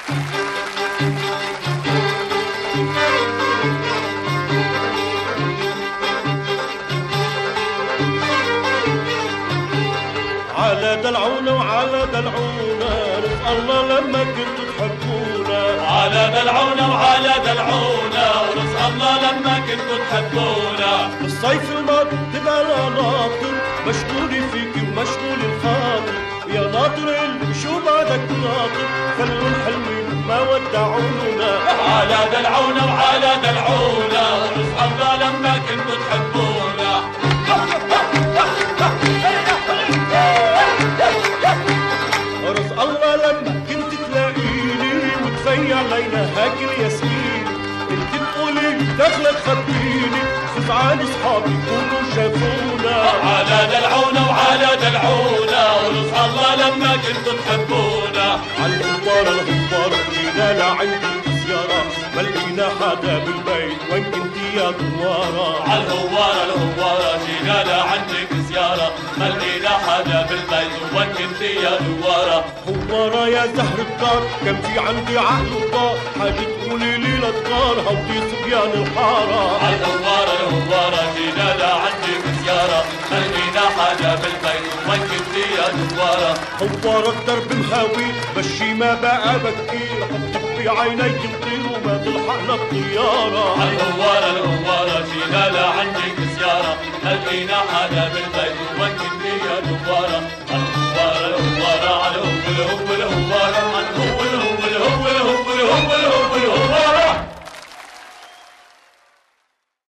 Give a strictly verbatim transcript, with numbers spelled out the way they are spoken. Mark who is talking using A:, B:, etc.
A: على دلعونا وعلى دلعونا رزق الله لما كنتوا تحبونا.
B: على دلعونا وعلى دلعونا ورزق الله لما كنتوا تحبونا.
A: بالصيف الماضي تبقى لا ناطر مشغولي فيكي ومشغول الخاطر، يا ناطر اللي شو بعدك ناطر خلوا الحلوين ما ودعونا.
B: على دلعونا وعلى دلعونا ورزق الله لما كنتوا تحبونا.
A: رزق الله لما كنت تلاقيني وتفيع علينا هاك الياسمين، كنت تقولي دخلك خبيني سبعان اصحابي يكونوا شافونا.
B: على دلعونا وعلى دلعونا ورزق الله لما كنتوا تحبونا.
A: عالهوارة الهوارة جينا لعندك زيارة ما لقينا حدا بالبيت وين كنتي يا دوارة.
B: عالهوارة الهوارة جينا لعندك زيارة ما لقينا حدا بالبيت وين كنتي يا دوارة.
A: هوارة يا زهر الدار كان في عندي عقل وطار حاجة تقولي لي للدار هودي صبيان الحارة.
B: عالهوارة الهوارة جينا لعندك زيارة ما لقينا حدا بالبيت وين كنتي يا دوارة.
A: هوارة الدرب مهاوي بشي ما بقى بكير حطك في عينيك نطير وما تلحقنا الطيارة.
B: عالهوارة الهوارة جينا لعندك زيارة ما لقينا حدا بالبيت وين كنتي يا دوارة. الهوارة الهوارة عالهو الهو الهوارة عالهو الهو الهو الهو الهو الهو الهوارة.